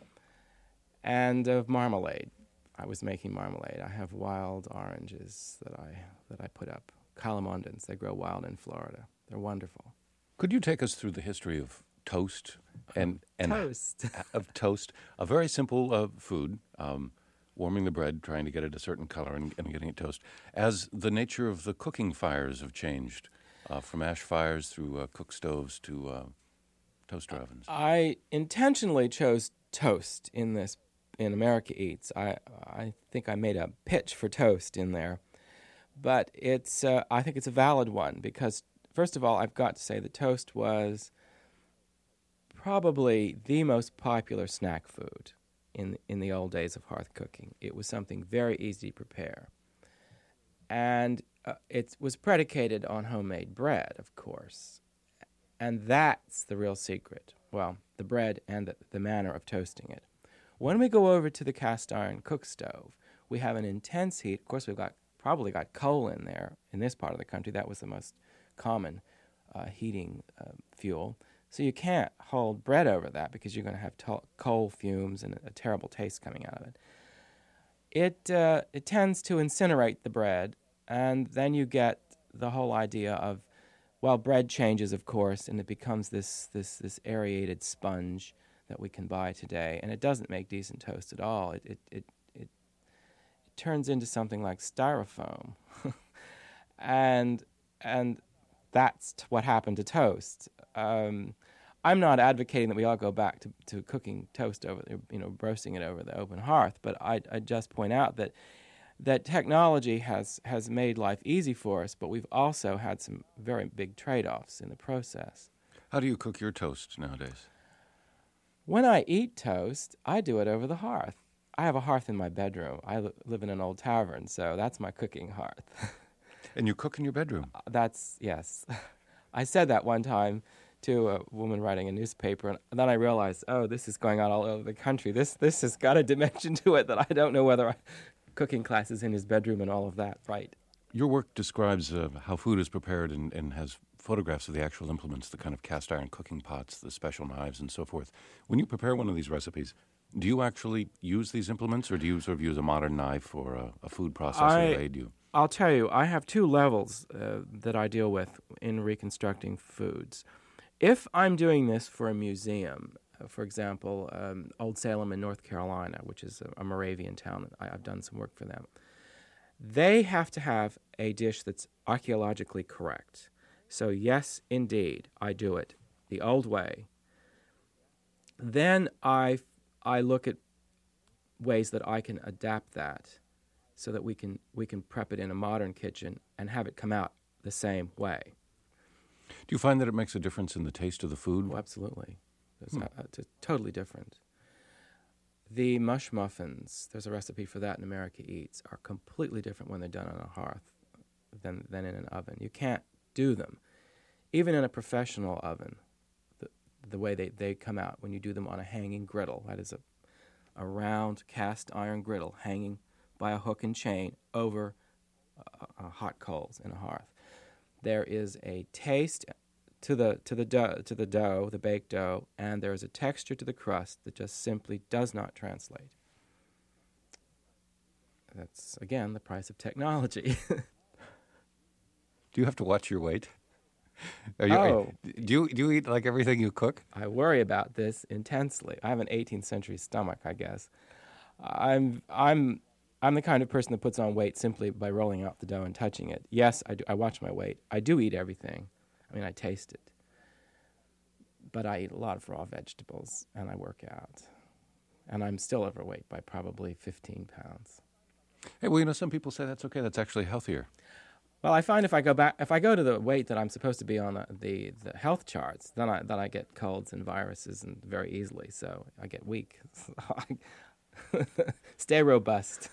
and of marmalade. I was making marmalade. I have wild oranges that I that I put up, calamondins. They grow wild in Florida. They're wonderful. Could you take us through the history of toast and and toast of toast, a very simple uh, food, um, warming the bread, trying to get it a certain color, and, and getting it toast, as the nature of the cooking fires have changed, uh, from ash fires through uh, cook stoves to uh, toaster ovens. I intentionally chose toast in this in America Eats. I I think I made a pitch for toast in there, but it's uh, I think it's a valid one because first of all, I've got to say that toast was probably the most popular snack food in in the old days of hearth cooking. It was something very easy to prepare, and uh, it was predicated on homemade bread, of course, and that's the real secret. Well, the bread and the, the manner of toasting it. When we go over to the cast iron cook stove, we have an intense heat. Of course, we've got probably got coal in there. In this part of the country, that was the most common uh, heating uh, fuel. So you can't hold bread over that because you're going to have to- coal fumes and a, a terrible taste coming out of it. It uh, it tends to incinerate the bread, and then you get the whole idea of, well, bread changes, of course, and it becomes this this this aerated sponge that we can buy today, and it doesn't make decent toast at all. It it it it, it turns into something like styrofoam, and and that's t- what happened to toast. Um, I'm not advocating that we all go back to, to cooking toast over, you know, roasting it over the open hearth, but I I just point out that that technology has, has made life easy for us, but we've also had some very big trade-offs in the process. How do you cook your toast nowadays? When I eat toast, I do it over the hearth. I have a hearth in my bedroom. I li- live in an old tavern, so that's my cooking hearth. And you cook in your bedroom? Uh, that's, yes. I said that one time to a woman writing a newspaper, and then I realized, oh, this is going on all over the country. This this has got a dimension to it that I don't know whether I... Cooking classes in his bedroom and all of that, right. Your work describes uh, how food is prepared and, and has photographs of the actual implements, the kind of cast iron cooking pots, the special knives, and so forth. When you prepare one of these recipes, do you actually use these implements, or do you sort of use a modern knife or a, a food processor I, to aid you? I'll tell you, I have two levels uh, that I deal with in reconstructing foods. If I'm doing this for a museum, uh, for example, um, Old Salem in North Carolina, which is a, a Moravian town, I, I've done some work for them, they have to have a dish that's archaeologically correct. So yes, indeed, I do it the old way. Then I, I look at ways that I can adapt that so that we can we can prep it in a modern kitchen and have it come out the same way. Do you find that it makes a difference in the taste of the food? Oh, absolutely. It's, Hmm. uh, it's totally different. The mush muffins, there's a recipe for that in America Eats, are completely different when they're done on a hearth than, than in an oven. You can't do them. Even in a professional oven, the, the way they, they come out when you do them on a hanging griddle, that is a, a round cast iron griddle hanging by a hook and chain over uh, uh, hot coals in a hearth. There is a taste to the to the dough, to the dough, the baked dough, and there is a texture to the crust that just simply does not translate. That's again the price of technology. Do you have to watch your weight? Are you, oh, do you do you eat like everything you cook? I worry about this intensely. I have an eighteenth century stomach, I guess. I'm I'm I'm the kind of person that puts on weight simply by rolling out the dough and touching it. Yes, I do. I watch my weight. I do eat everything. I mean, I taste it. But I eat a lot of raw vegetables, and I work out. And I'm still overweight by probably fifteen pounds. Hey, well, you know, some people say that's okay. That's actually healthier. Well, I find if I go back, if I go to the weight that I'm supposed to be on the the, the health charts, then I then I get colds and viruses and very easily. So I get weak. Stay robust.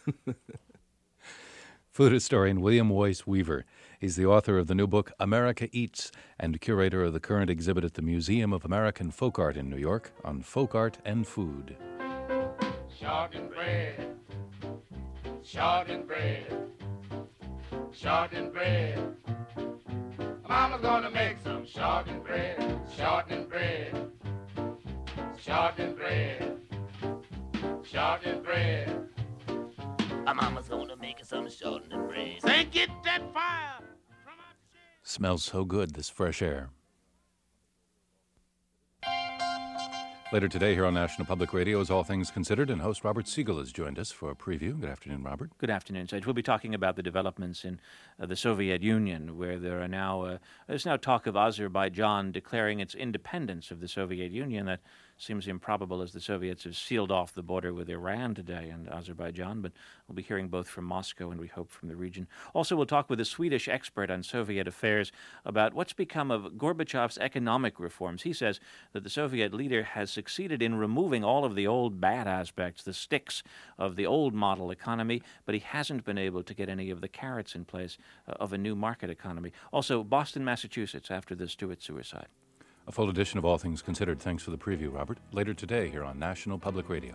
Food historian William Weiss Weaver. He's the author of the new book, America Eats, and curator of the current exhibit at the Museum of American Folk Art in New York on folk art and food. Shortened bread, shortened bread, shortened bread. Mama's gonna make some shortened bread, shortened bread, shortened bread, shortened bread. My mama's gonna make us some shortened bread. Say, get that fire from my shed. Smells so good, this fresh air. Later today here on National Public Radio is All Things Considered, and host Robert Siegel has joined us for a preview. Good afternoon, Robert. Good afternoon, Sage. We'll be talking about the developments in uh, the Soviet Union, where there are now uh, there's now talk of Azerbaijan declaring its independence of the Soviet Union. That seems improbable, as the Soviets have sealed off the border with Iran today and Azerbaijan, but we'll be hearing both from Moscow and we hope from the region. Also, we'll talk with a Swedish expert on Soviet affairs about what's become of Gorbachev's economic reforms. He says that the Soviet leader has succeeded in removing all of the old bad aspects, the sticks of the old model economy, but he hasn't been able to get any of the carrots in place uh, of a new market economy. Also, Boston, Massachusetts, after the Stewart suicide. A full edition of All Things Considered. Thanks for the preview, Robert. Later today here on National Public Radio.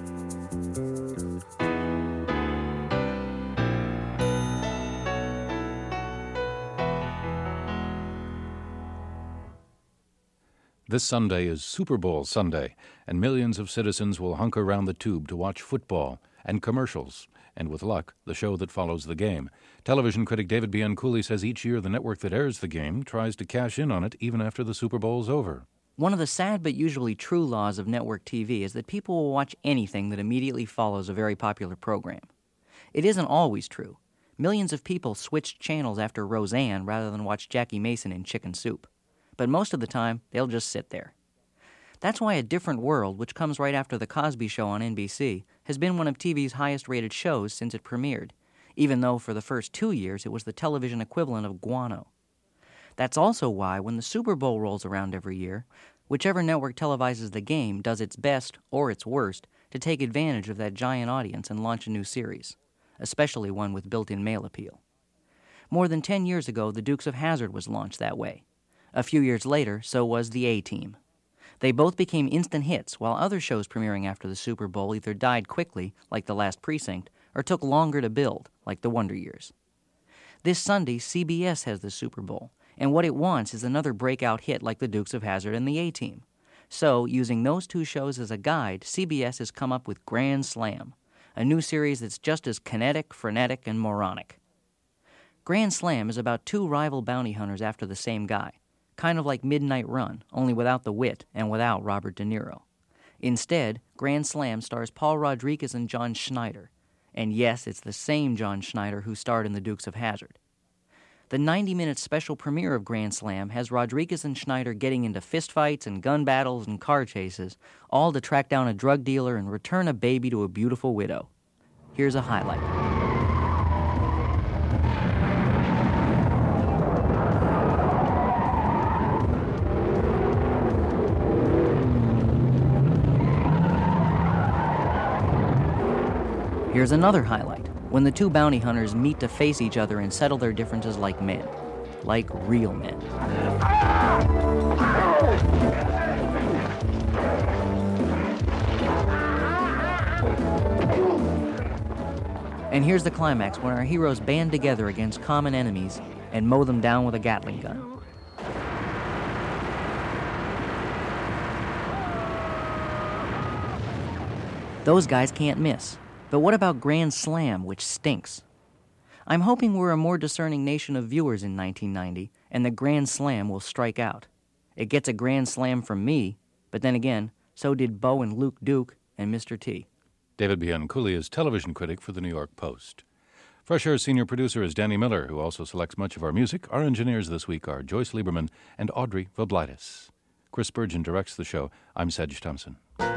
This Sunday is Super Bowl Sunday, and millions of citizens will hunker around the tube to watch football and commercials, and with luck, the show that follows the game. Television critic David Bianculli says each year the network that airs the game tries to cash in on it even after the Super Bowl's over. One of the sad but usually true laws of network T V is that people will watch anything that immediately follows a very popular program. It isn't always true. Millions of people switched channels after Roseanne rather than watch Jackie Mason in Chicken Soup. But most of the time, they'll just sit there. That's why A Different World, which comes right after The Cosby Show on N B C, has been one of T V's highest-rated shows since it premiered, even though for the first two years it was the television equivalent of Guano. That's also why, when the Super Bowl rolls around every year, whichever network televises the game does its best, or its worst, to take advantage of that giant audience and launch a new series, especially one with built-in male appeal. More than ten years ago, The Dukes of Hazzard was launched that way. A few years later, so was The A-Team. They both became instant hits, while other shows premiering after the Super Bowl either died quickly, like The Last Precinct, or took longer to build, like The Wonder Years. This Sunday, C B S has the Super Bowl, and what it wants is another breakout hit like The Dukes of Hazzard and The A-Team. So, using those two shows as a guide, C B S has come up with Grand Slam, a new series that's just as kinetic, frenetic, and moronic. Grand Slam is about two rival bounty hunters after the same guy, kind of like Midnight Run, only without the wit and without Robert De Niro. Instead, Grand Slam stars Paul Rodriguez and John Schneider. And yes, it's the same John Schneider who starred in The Dukes of Hazzard. The ninety-minute special premiere of Grand Slam has Rodriguez and Schneider getting into fistfights and gun battles and car chases, all to track down a drug dealer and return a baby to a beautiful widow. Here's a highlight. Here's another highlight, when the two bounty hunters meet to face each other and settle their differences like men. Like real men. And here's the climax, when our heroes band together against common enemies and mow them down with a Gatling gun. Those guys can't miss. But what about Grand Slam, which stinks? I'm hoping we're a more discerning nation of viewers in nineteen ninety, and the Grand Slam will strike out. It gets a Grand Slam from me, but then again, so did Bo and Luke Duke and Mister T. David Bianculli is television critic for the New York Post. Fresh Air's senior producer is Danny Miller, who also selects much of our music. Our engineers this week are Joyce Lieberman and Audrey Voblaitis. Chris Spurgeon directs the show. I'm Sedge Thompson.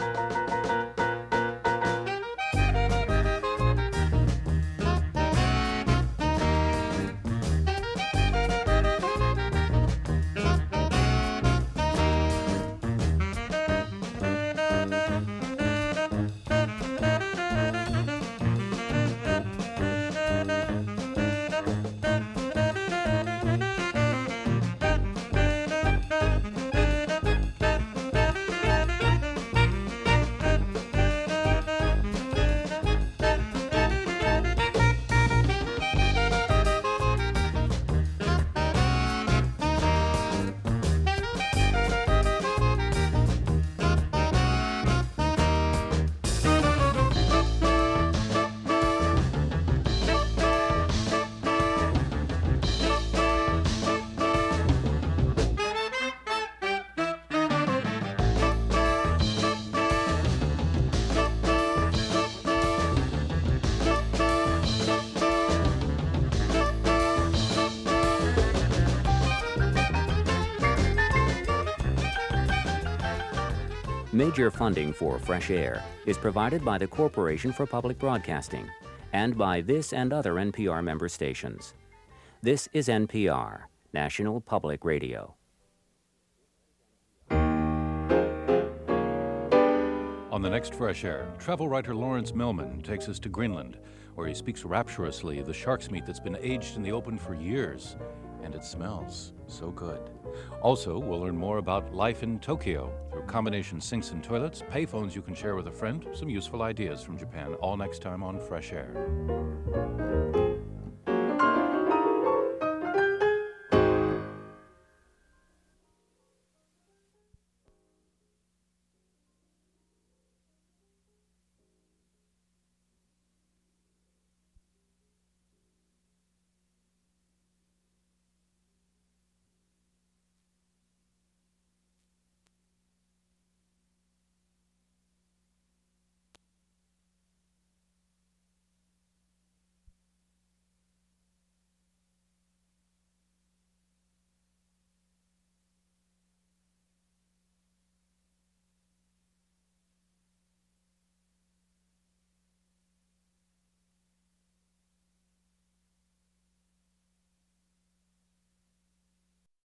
Major funding for Fresh Air is provided by the Corporation for Public Broadcasting and by this and other N P R member stations. This is N P R, National Public Radio. On the next Fresh Air, travel writer Lawrence Millman takes us to Greenland, where he speaks rapturously of the shark's meat that's been aged in the open for years, and it smells so good. Also, we'll learn more about life in Tokyo through combination sinks and toilets, payphones you can share with a friend, some useful ideas from Japan, all next time on Fresh Air.